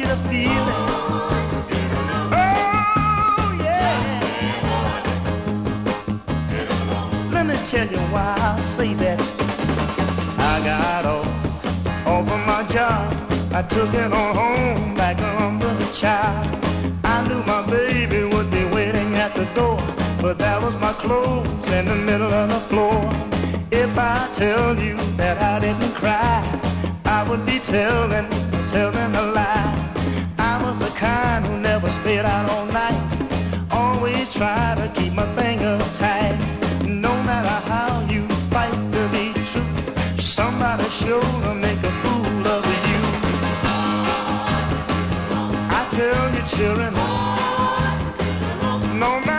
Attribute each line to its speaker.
Speaker 1: the feeling. Oh, yeah. Let me tell you why I say that. I got off of my job. I took it on home like a umbrella child. I knew my baby would be waiting at the door, but that was my clothes in the middle of the floor. If I tell you that I didn't cry, I would be telling a lie. I was the kind who never stayed out all night, always tried to keep my finger tight. No matter how you fight to be true, somebody sure to make a fool of you. I tell you, children, no matter